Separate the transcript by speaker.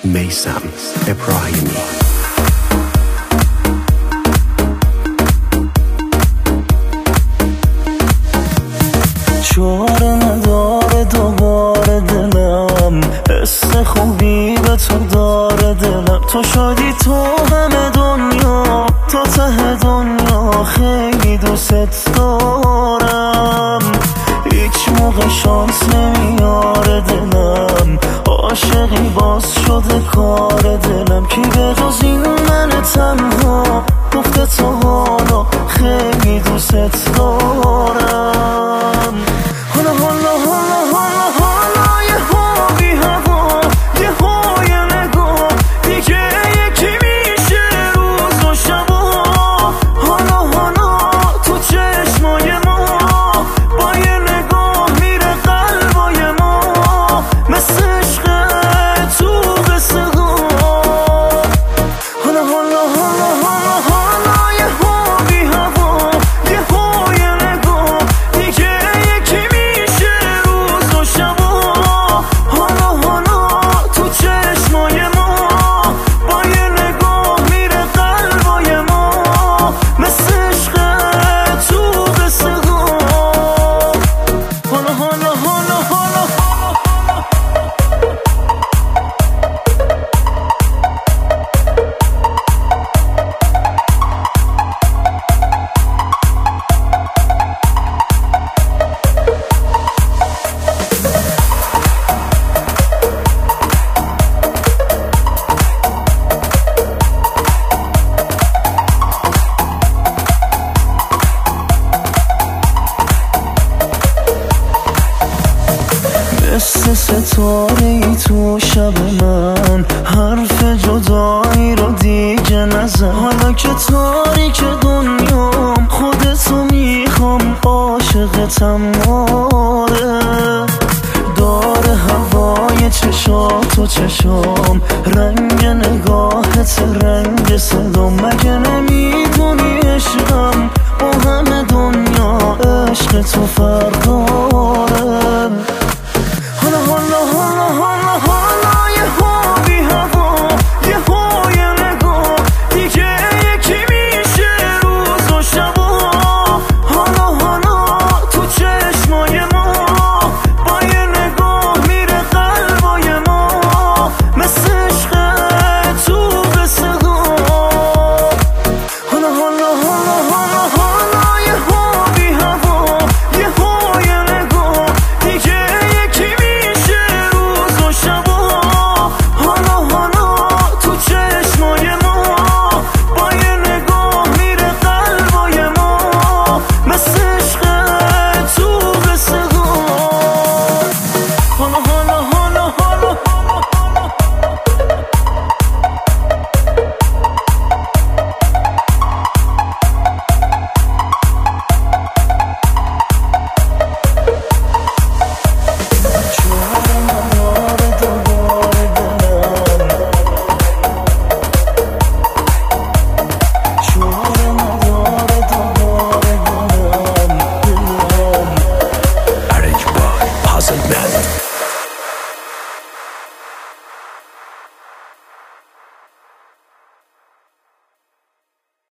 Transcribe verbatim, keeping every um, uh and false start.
Speaker 1: میثم ابراهیمی.
Speaker 2: چاره نداره دوباره دلم، حس خوبی به تو داره دلم. تو شدی تو همه دنیا، تا ته دنیا خیلی دوست دارم. هیچ موقع شانس نمیاره دلم، عاشقی باز شده کار دلم. کی به جز این من تنها گفته تو حالا خیلی دوست دارم. حالا حالا حالا حالا حالا یه ها بی هوا، یه های نگاه دیگه یکی میشه روز و شبا. حالا حالا تو چشمای ما با یه نگاه میره قلبای ما، مثل عشق تو قصه ها. حالا حالا حالا حالا حالا یه ها بی هوا، یه های نگاه دیگه یکی میشه روز و شبا. حالا حالا تو چشمای ما با یه نگاه میره قلبای ما، مثل عشق تو قصه ها. حالا حالا حالا حالا مثل ستاره ای تو شب من، حرف جدایی رو دیگه نزن. حالا که تاریک دنیام خودتو میخوام، عاشقتم آره. داره هوای چشات و چشام، رنگ نگاهت رنگ صدام. مگه نمیدونی عشقم با همه دنیا عشق تو فرق داره. حالا حالا حالا